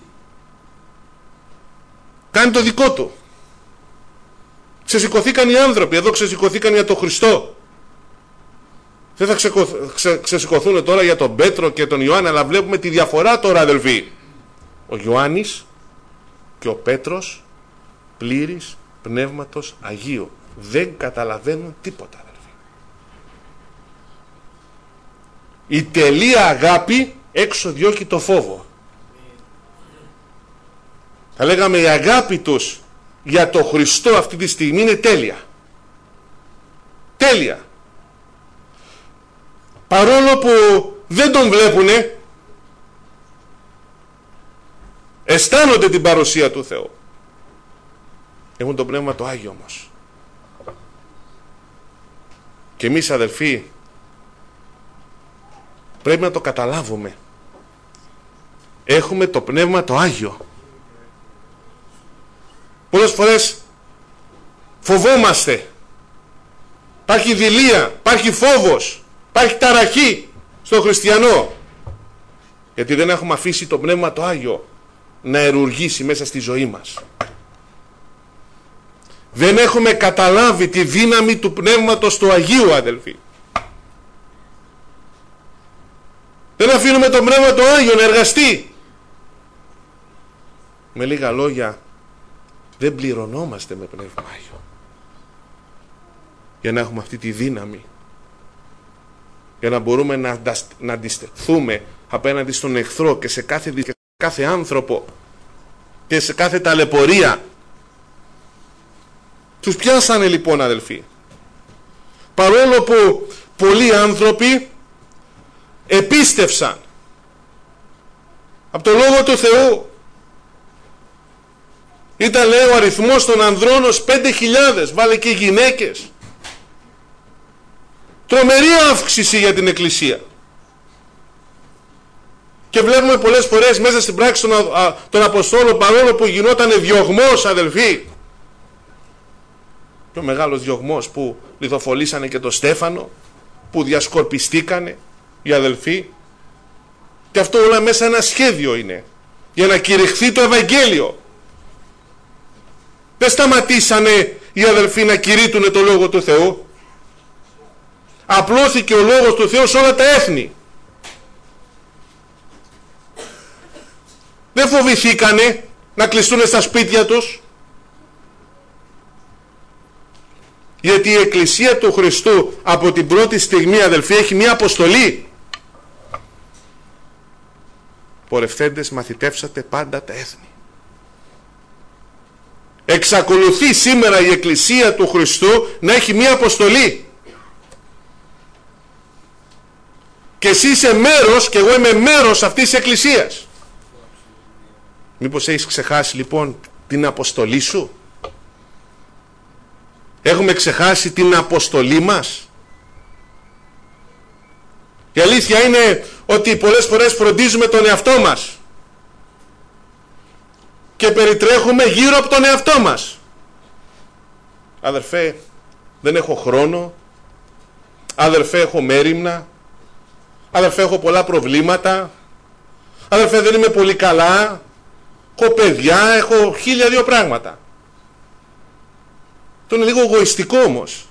Κάνει το δικό του. Ξεσηκωθήκαν οι άνθρωποι. Εδώ ξεσηκωθήκαν για τον Χριστό. Δεν θα ξεσηκωθούν τώρα για τον Πέτρο και τον Ιωάννη, αλλά βλέπουμε τη διαφορά τώρα, αδελφοί. Ο Ιωάννης και ο Πέτρος πλήρης Πνεύματος Αγίου. Δεν καταλαβαίνουν τίποτα, αδελφοί. Η τελεία αγάπη έξω διώκει το φόβο. Θα λέγαμε η αγάπη τους για το Χριστό αυτή τη στιγμή είναι τέλεια. Τέλεια. Παρόλο που δεν τον βλέπουνε, αισθάνονται την παρουσία του Θεού. Έχουν το Πνεύμα το Άγιο όμως. Και εμείς, αδελφοί, πρέπει να το καταλάβουμε. Έχουμε το Πνεύμα το Άγιο. Πολλές φορές φοβόμαστε. Υπάρχει δειλία, υπάρχει φόβος, υπάρχει ταραχή στον χριστιανό. Γιατί δεν έχουμε αφήσει το Πνεύμα το Άγιο να ερουργήσει μέσα στη ζωή μας. Δεν έχουμε καταλάβει τη δύναμη του Πνεύματος του Αγίου, αδελφοί. Δεν αφήνουμε το Πνεύμα το Άγιο να εργαστεί. Με λίγα λόγια, δεν πληρωνόμαστε με Πνεύμα Άγιο για να έχουμε αυτή τη δύναμη, για να μπορούμε να αντισταθούμε απέναντι στον εχθρό και σε κάθε άνθρωπο και σε κάθε ταλαιπωρία. Τους πιάσανε λοιπόν, αδελφοί. Παρόλο που πολλοί άνθρωποι επίστευσαν από το Λόγο του Θεού. Ήταν, λέει, ο αριθμός των ανδρών ως 5.000, βάλε και γυναίκες. Τρομερή αύξηση για την Εκκλησία. Και βλέπουμε πολλές φορές μέσα στην πράξη των Αποστόλων, παρόλο που γινόταν διωγμός, αδελφοί, και ο μεγάλος διωγμός που λιθοφολήσανε και τον Στέφανο, που διασκορπιστήκανε οι αδελφοί, και αυτό όλα μέσα ένα σχέδιο είναι για να κηρυχθεί το Ευαγγέλιο. Δεν σταματήσανε οι αδελφοί να κηρύττουν το Λόγο του Θεού. Απλώθηκε ο Λόγος του Θεού σε όλα τα έθνη. Δεν φοβηθήκανε να κλειστούν στα σπίτια τους. Γιατί η Εκκλησία του Χριστού από την πρώτη στιγμή, αδελφοί, έχει μία αποστολή. Πορευθέντες μαθητεύσατε πάντα τα έθνη. Εξακολουθεί σήμερα η Εκκλησία του Χριστού να έχει μία αποστολή. Και εσύ είσαι μέρος και εγώ είμαι μέρος αυτής της Εκκλησίας. Μήπως έχεις ξεχάσει λοιπόν την αποστολή σου? Έχουμε ξεχάσει την αποστολή μας? Η αλήθεια είναι ότι πολλές φορές φροντίζουμε τον εαυτό μας και περιτρέχουμε γύρω από τον εαυτό μας. Αδερφέ, δεν έχω χρόνο. Αδερφέ, έχω μέριμνα. Αδερφέ, έχω πολλά προβλήματα. Αδερφέ, δεν είμαι πολύ καλά. Έχω παιδιά, έχω 1002 πράγματα. Το είναι λίγο εγωιστικό όμως.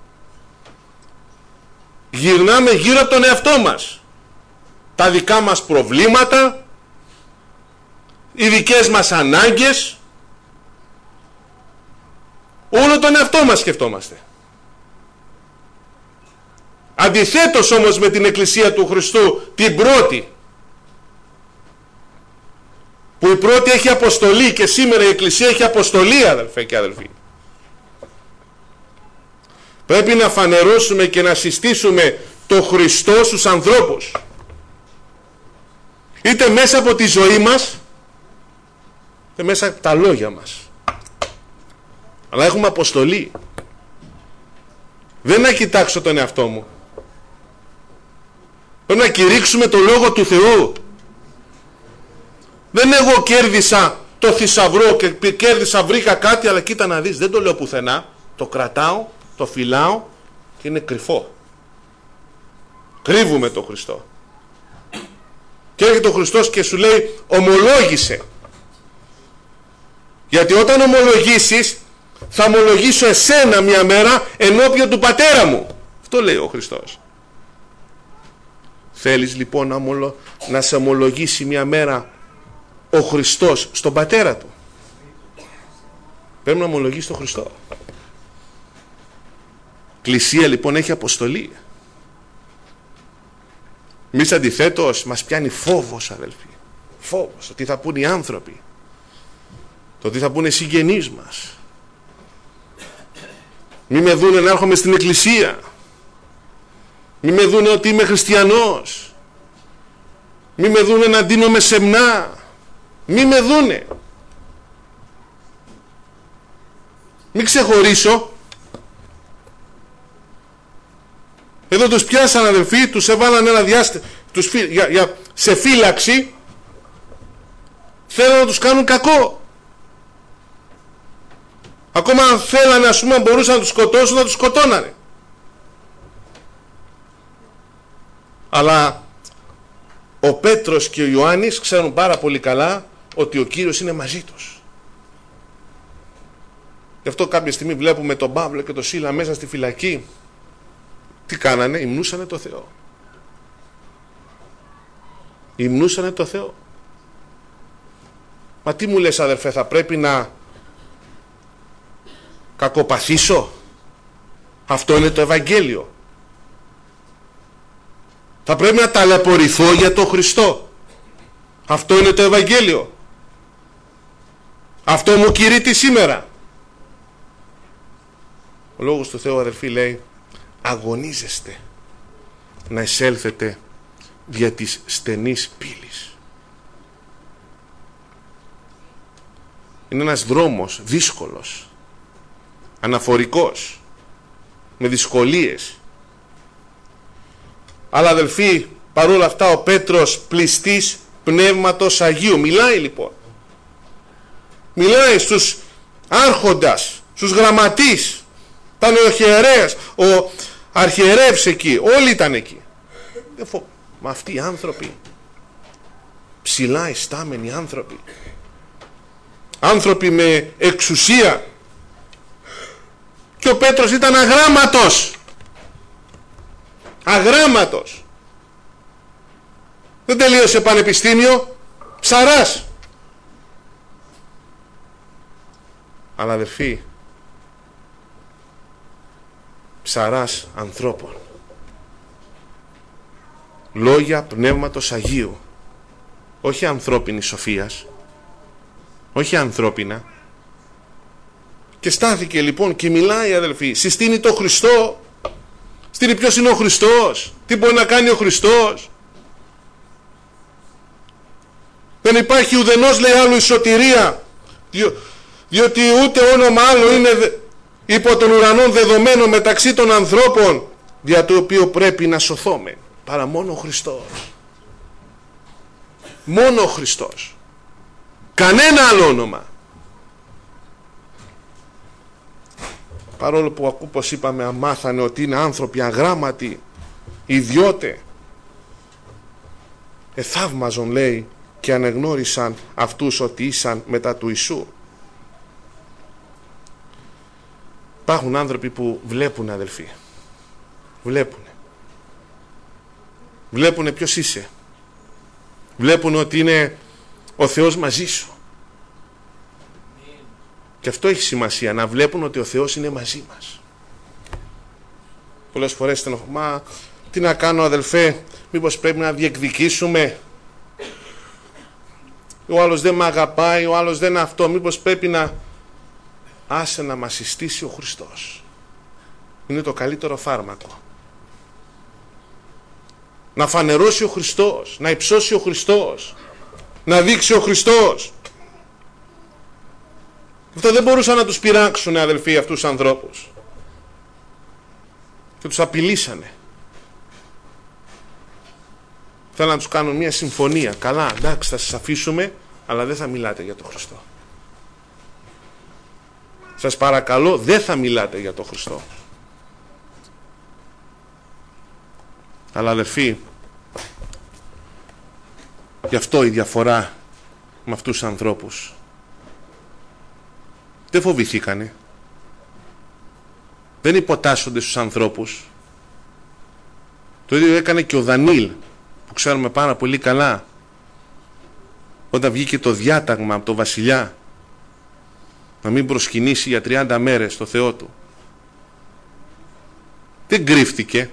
Γυρνάμε γύρω από τον εαυτό μας. Τα δικά μας προβλήματα, οι δικές μας ανάγκες, όλο τον εαυτό μας σκεφτόμαστε. Αντιθέτως όμως με την Εκκλησία του Χριστού, την πρώτη, που η πρώτη έχει αποστολή, και σήμερα η Εκκλησία έχει αποστολή, αδελφέ και αδελφοί. Πρέπει να φανερώσουμε και να συστήσουμε το Χριστό στους ανθρώπους, είτε μέσα από τη ζωή μας, είτε μέσα από τα λόγια μας. Αλλά έχουμε αποστολή. Δεν να κοιτάξω τον εαυτό μου. Πρέπει να κηρύξουμε το Λόγο του Θεού. Δεν εγώ κέρδισα το θησαυρό και κέρδισα, βρήκα κάτι, αλλά κοίτα να δεις, δεν το λέω πουθενά. Το κρατάω, το φυλάω και είναι κρυφό. Κρύβουμε τον Χριστό. Και έρχεται ο Χριστός και σου λέει ομολόγησε. Γιατί όταν ομολογήσεις, θα ομολογήσω εσένα μια μέρα ενώπιον του Πατέρα μου. Αυτό λέει ο Χριστός. Θέλεις λοιπόν να σε ομολογήσει μια μέρα ο Χριστός στον Πατέρα του? Πρέπει να ομολογήσει τον Χριστό. Εκκλησία λοιπόν έχει αποστολή. Εμείς αντιθέτως μας πιάνει φόβος, αδελφοί. Φόβος, το τι θα πούνε οι άνθρωποι, το τι θα πούνε οι συγγενείς μας. Μη με δούνε να έρχομαι στην εκκλησία, μη με δούνε ότι είμαι χριστιανός, μη με δούνε να ντύνομαι σεμνά, μη με δούνε, μη ξεχωρίσω. Εδώ τους πιάσαν, αδελφοί, τους έβαλαν ένα διάστημα σε φύλαξη. Θέλουν να τους κάνουν κακό. Ακόμα αν θέλανε, ας πούμε, αν μπορούσαν να τους σκοτώσουν, να τους σκοτώνανε. Αλλά ο Πέτρος και ο Ιωάννης ξέρουν πάρα πολύ καλά ότι ο Κύριος είναι μαζί τους. Γι' αυτό κάποια στιγμή βλέπουμε τον Παύλο και τον Σίλα μέσα στη φυλακή. Τι κάνανε? Υμνούσανε το Θεό. Υμνούσανε το Θεό. Μα τι μου λες, αδερφέ, θα πρέπει να κακοπαθήσω? Αυτό είναι το Ευαγγέλιο. Θα πρέπει να ταλαιπωρηθώ για τον Χριστό? Αυτό είναι το Ευαγγέλιο. Αυτό μου κηρύττει σήμερα. Ο Λόγος του Θεού, αδερφοί, λέει αγωνίζεστε να εισέλθετε δια της στενής πύλης. Είναι ένας δρόμος δύσκολος, αναφορικός, με δυσκολίες. Αλλά, αδελφοί, παρόλα αυτά ο Πέτρος πληστής Πνεύματος Αγίου μιλάει λοιπόν. Μιλάει στους άρχοντας, στους γραμματείς, ήταν ο αρχιερέας, ο αρχιερεύς εκεί, όλοι ήταν εκεί. Μα αυτοί οι άνθρωποι, ψηλά ειστάμενοι άνθρωποι, άνθρωποι με εξουσία, και ο Πέτρος ήταν αγράμματος. Αγράμματος. Δεν τελείωσε πανεπιστήμιο, ψαράς. Αλλά, αδερφοί, ψαράς ανθρώπων. Λόγια Πνεύματος Αγίου, όχι ανθρώπινης σοφίας, όχι ανθρώπινα. Και στάθηκε λοιπόν και μιλάει, αδελφοί, συστήνει το Χριστό. Συστήνει ποιος είναι ο Χριστός, τι μπορεί να κάνει ο Χριστός. Δεν υπάρχει ουδενός, λέει, άλλου η σωτηρία, διότι ούτε όνομα άλλο είναι υπό τον ουρανόν δεδομένο μεταξύ των ανθρώπων, δια το οποίο πρέπει να σωθούμε, παρά μόνο ο Χριστός. Μόνο ο Χριστός, κανένα άλλο όνομα. παρόλο που όπως είπαμε αμάθανε ότι είναι άνθρωποι αγράμματοι, ιδιώτε, εθαύμαζον λέει και ανεγνώρισαν αυτούς ότι ήσαν μετά του Ιησού. Υπάρχουν άνθρωποι που βλέπουν, αδελφοί, βλέπουνε ποιος είσαι, βλέπουν ότι είναι ο Θεός μαζί σου. Και αυτό έχει σημασία, να βλέπουν ότι ο Θεός είναι μαζί μας. Πολλές φορές μα τι να κάνω, αδελφέ, μήπως πρέπει να διεκδικήσουμε, ο άλλος δεν με αγαπάει, ο άλλος δεν είναι αυτό, μήπως πρέπει να... Άσε να μας συστήσει ο Χριστός. Είναι το καλύτερο φάρμακο. Να φανερώσει ο Χριστός, να υψώσει ο Χριστός, να δείξει ο Χριστός. Αυτό δεν μπορούσαν να τους πειράξουν, αδελφοί, αυτούς τους ανθρώπους. Και τους απειλήσανε. Θέλουν να τους κάνουν μια συμφωνία. Καλά, εντάξει, θα σας αφήσουμε, αλλά δεν θα μιλάτε για τον Χριστό. Σας παρακαλώ, δεν θα μιλάτε για τον Χριστό. Αλλά αδελφοί, γι' αυτό η διαφορά με αυτούς τους ανθρώπους. Δεν φοβηθήκανε. Δεν υποτάσσονται στους ανθρώπους. Το ίδιο έκανε και ο Δανίλ, που ξέρουμε πάρα πολύ καλά, όταν βγήκε το διάταγμα από τον βασιλιά να μην προσκυνήσει για 30 μέρες το Θεό του. Δεν κρύφτηκε,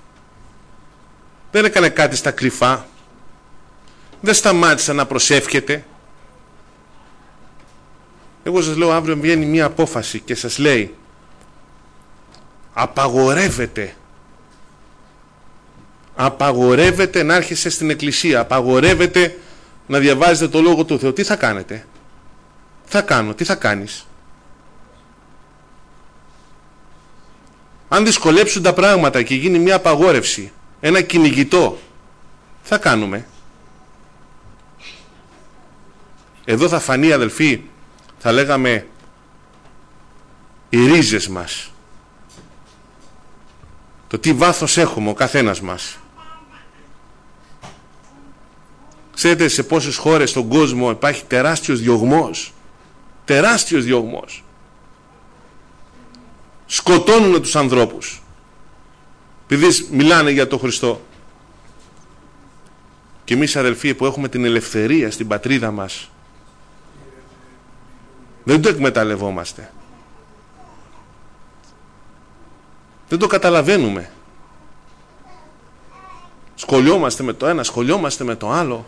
δεν έκανε κάτι στα κρυφά, δεν σταμάτησε να προσεύχεται. Εγώ σας λέω, αύριο βγαίνει μια απόφαση και σας λέει απαγορεύεται να έρχεσαι στην εκκλησία, απαγορεύεται να διαβάζετε το Λόγο του Θεού. Τι θα κάνετε? Τι θα κάνεις? Αν δυσκολέψουν τα πράγματα και γίνει μια απαγόρευση, ένα κυνηγητό, θα κάνουμε. Εδώ θα φανεί, αδελφοί, θα λέγαμε, οι ρίζες μας, το τι βάθος έχουμε ο καθένας μας. Ξέρετε σε πόσες χώρες στον κόσμο υπάρχει τεράστιος διωγμός. Σκοτώνουν τους ανθρώπους επειδή μιλάνε για τον Χριστό. Και εμείς, αδελφοί, που έχουμε την ελευθερία στην πατρίδα μας, δεν το εκμεταλλευόμαστε. Δεν το καταλαβαίνουμε. Σχολιόμαστε με το ένα, σχολιόμαστε με το άλλο.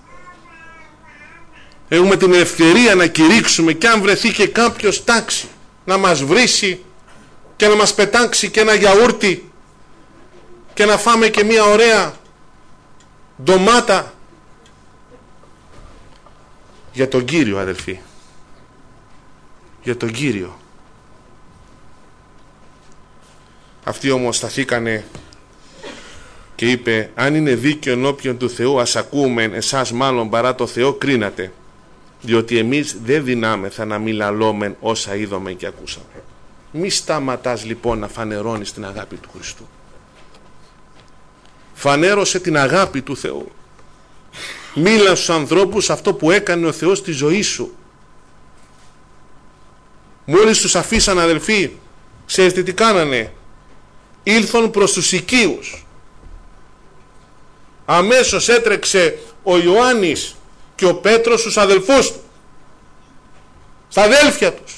Έχουμε την ελευθερία να κηρύξουμε, και αν βρεθεί και κάποιος τάξη να μας βρίσει και να μας πετάξει και ένα γιαούρτι και να φάμε και μια ωραία ντομάτα, για τον Κύριο, αδελφοί, για τον Κύριο. Αυτοί όμως σταθήκανε και είπε, αν είναι δίκαιο ενώπιον του Θεού, ας ακούμε εσάς μάλλον παρά το Θεό κρίνατε, διότι εμείς δεν δυνάμεθα να μιλαλόμεν όσα είδαμε και ακούσαμε. Μη σταματάς λοιπόν να φανερώνεις την αγάπη του Χριστού. Φανέρωσε την αγάπη του Θεού. Μίλα στους ανθρώπους αυτό που έκανε ο Θεός στη ζωή σου. Μόλις τους αφήσαν, αδελφοί, ξέρετε τι κάνανε? Ήλθον προς τους οικείους. Αμέσως έτρεξε ο Ιωάννης και ο Πέτρος στους αδελφούς του, στα αδέλφια τους,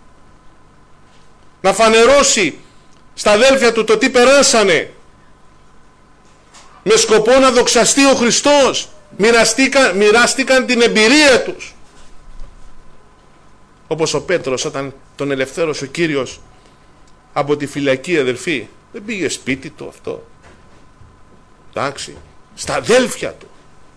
να φανερώσει στα αδέλφια του το τι περάσανε, με σκοπό να δοξαστεί ο Χριστός. Μοιράστηκαν την εμπειρία τους. Όπως ο Πέτρος, όταν τον ελευθέρωσε ο Κύριος από τη φυλακή, αδελφοί, δεν πήγε σπίτι του αυτό, εντάξει, στα αδέλφια του.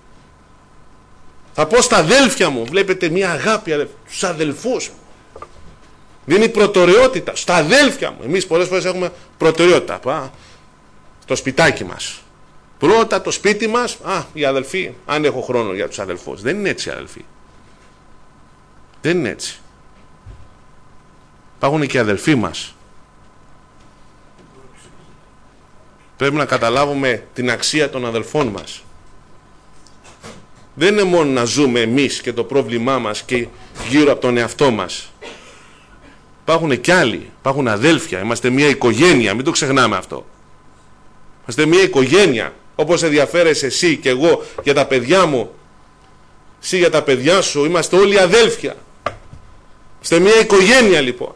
Θα πω στα αδέλφια μου. Βλέπετε μια αγάπη στους αδελφούς μου. Δίνει προτεραιότητα στα αδέλφια μου. Εμείς πολλές φορές έχουμε προτεραιότητα στο σπιτάκι μας. Πρώτα το σπίτι μας, οι αδελφοί, αν έχω χρόνο για τους αδελφούς. Δεν είναι έτσι, αδελφοί. Δεν είναι έτσι. Υπάρχουν και αδελφοί μας Πρέπει να καταλάβουμε την αξία των αδελφών μας. Δεν είναι μόνο να ζούμε εμείς και το πρόβλημά μας και γύρω από τον εαυτό μας. Υπάρχουν κι άλλοι, υπάρχουν αδέλφια, είμαστε μια οικογένεια, μην το ξεχνάμε αυτό. Είμαστε μια οικογένεια, όπως ενδιαφέρεσαι εσύ και εγώ για τα παιδιά μου, εσύ για τα παιδιά σου, είμαστε όλοι αδέλφια. Είμαστε μια οικογένεια λοιπόν.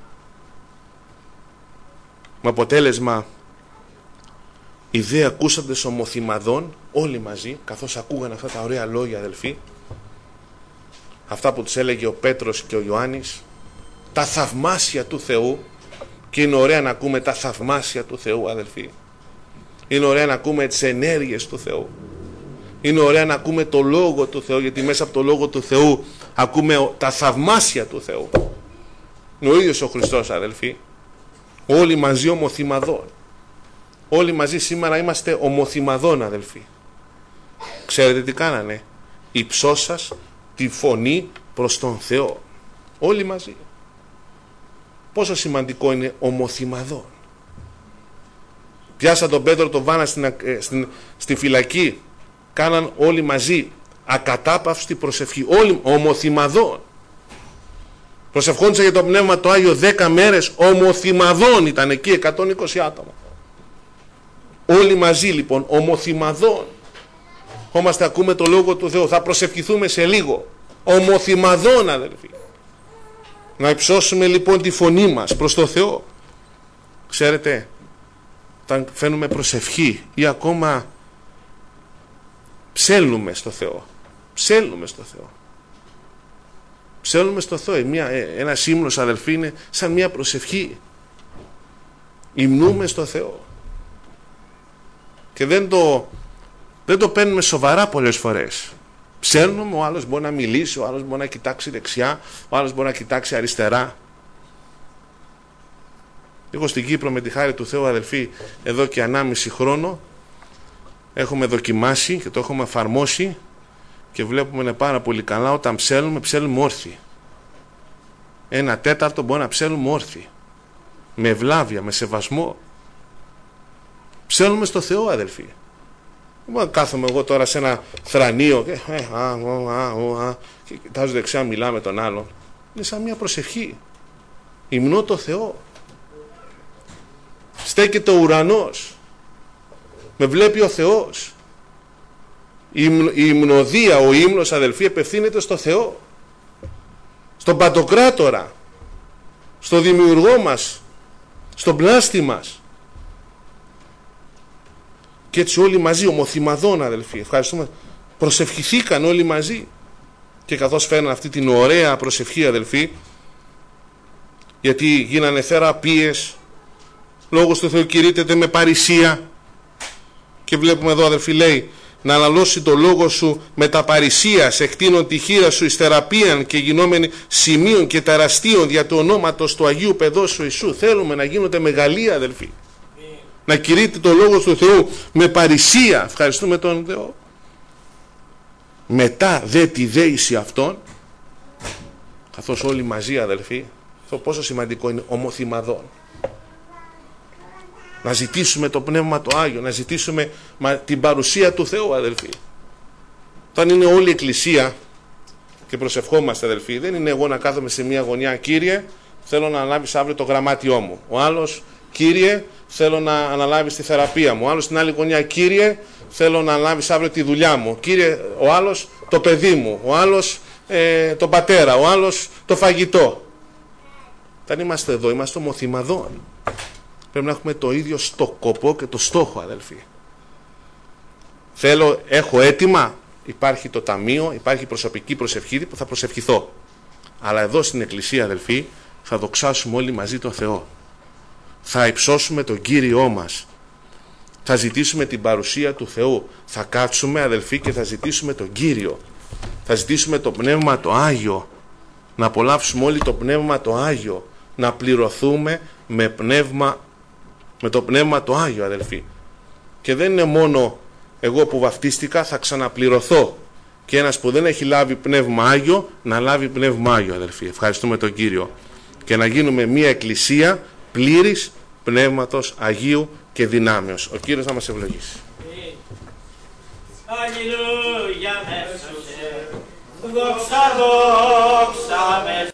Με αποτέλεσμα, οι δε ακούσαντες ομοθυμαδών όλοι μαζί, καθώς ακούγαν αυτά τα ωραία λόγια αδελφοί, αυτά που τους έλεγε ο Πέτρος και ο Ιωάννης, τα θαυμάσια του Θεού, και είναι ωραία να ακούμε τα θαυμάσια του Θεού αδελφοί, είναι ωραία να ακούμε τις ενέργειες του Θεού, είναι ωραία να ακούμε το Λόγο του Θεού, γιατί μέσα από το Λόγο του Θεού ακούμε τα θαυμάσια του Θεού. Είναι ο ίδιος ο Χριστός αδελφοί. Όλοι μαζί ομοθυμαδών. Όλοι μαζί σήμερα είμαστε ομοθυμαδών αδελφοί. Ξέρετε τι κάνανε? Υψώσας τη φωνή προς τον Θεό. Όλοι μαζί. Πόσο σημαντικό είναι ομοθυμαδών. Πιάσα τον Πέτρο, τον βάνα στη φυλακή. Κάναν όλοι μαζί ακατάπαυστη προσευχή. Όλοι ομοθυμαδών. Προσευχόντουσαν για το Πνεύμα το Άγιο 10 μέρες ομοθυμαδών, ήταν εκεί 120 άτομα. Όλοι μαζί λοιπόν ομοθυμαδών.Όμαστε, ακούμε το Λόγο του Θεού, θα προσευχηθούμε σε λίγο. Ομοθυμαδών αδελφοί. Να υψώσουμε λοιπόν τη φωνή μας προς το Θεό. Ξέρετε, όταν φαίνουμε προσευχή ή ακόμα ψέλνουμε στο Θεό. Ψέλνουμε στο Θεό. Ψέλνουμε στο Θεό. Ένας ύμνος αδελφοί είναι σαν μια προσευχή. Υμνούμε στο Θεό. Και δεν το παίρνουμε σοβαρά πολλές φορές. Ψέλνουμε, ο άλλος μπορεί να μιλήσει, ο άλλος μπορεί να κοιτάξει δεξιά, ο άλλος μπορεί να κοιτάξει αριστερά. Εγώ στην Κύπρο με τη χάρη του Θεού αδελφοί εδώ και 1,5 χρόνο έχουμε δοκιμάσει και το έχουμε εφαρμόσει και βλέπουμε είναι πάρα πολύ καλά. Όταν ψέλνουμε όρθιοι. 1/4 μπορεί να ψέλνουμε όρθιοι, με ευλάβεια, με σεβασμό. Ψέλνουμε στο Θεό αδελφοί. Δεν κάθομαι εγώ τώρα σε ένα θρανείο και κοιτάζω δεξιά, μιλάω με τον άλλον. Είναι σαν μια προσευχή. Υμνώ το Θεό. Στέκεται ο ουρανός, με βλέπει ο Θεός. Η υμνοδία, ο ύμνος αδελφοί επευθύνεται στο Θεό, στον Παντοκράτορα, στο Δημιουργό μας, στον Πλάστη μας. Και έτσι όλοι μαζί ομοθυμαδών αδελφοί, ευχαριστούμε, προσευχηθήκαν όλοι μαζί. Και καθώς φέρναν αυτή την ωραία προσευχή αδελφοί, γιατί γίνανε θεραπείες, λόγος του Θεού κηρύττεται με παρησία. Και βλέπουμε εδώ αδελφοί, λέει, να αναλώσει το λόγο σου με τα παρησίας, εκτείνον τη χείρα σου εις θεραπείαν και γινόμενοι σημείων και τεραστίων δια του ονόματος του Αγίου Παιδός σου Ιησού. Θέλουμε να γίνονται μεγαλεία αδελφοί. Να κηρύττει το λόγο του Θεού με παρησία. Ευχαριστούμε τον Θεό. Μετά δε τη δέηση αυτών, καθώς όλοι μαζί αδελφοί, αυτό πόσο σημαντικό είναι, ομοθυμαδών. Να ζητήσουμε το Πνεύμα το Άγιο, να ζητήσουμε την παρουσία του Θεού αδελφοί. Όταν είναι όλη η Εκκλησία και προσευχόμαστε αδελφοί, δεν είναι εγώ να κάθομαι σε μια γωνιά, Κύριε θέλω να αναλάβεις αύριο το γραμμάτιό μου, ο άλλος, Κύριε θέλω να αναλάβεις τη θεραπεία μου, ο άλλος στην άλλη γωνιά, Κύριε θέλω να αναλάβεις αύριο τη δουλειά μου, Κύριε, ο άλλος το παιδί μου, ο άλλος τον πατέρα, ο άλλος το φαγητό. Όταν είμαστε εδώ είμαστε ομοθυμαδών. Πρέπει να έχουμε το ίδιο σκοπό και το στόχο αδελφοί. Έχω έτοιμα, υπάρχει το ταμείο, υπάρχει προσωπική προσευχή που θα προσευχηθώ. Αλλά εδώ στην Εκκλησία αδελφοί θα δοξάσουμε όλοι μαζί τον Θεό. Θα υψώσουμε τον Κύριό μας. Θα ζητήσουμε την παρουσία του Θεού. Θα κάτσουμε αδελφοί και θα ζητήσουμε τον Κύριο. Θα ζητήσουμε το Πνεύμα το Άγιο. Να απολαύσουμε όλοι το Πνεύμα το Άγιο. Να πληρωθούμε με το Πνεύμα το Άγιο αδελφοί. Και δεν είναι μόνο εγώ που βαφτίστηκα, θα ξαναπληρωθώ. Και ένας που δεν έχει λάβει Πνεύμα Άγιο να λάβει Πνεύμα Άγιο αδελφοί. Ευχαριστούμε τον Κύριο. Και να γίνουμε μια εκκλησία πλήρης Πνεύματος Αγίου και δυνάμεως. Ο Κύριος να μας ευλογήσει. Αλληλούια, δόξα, δόξα,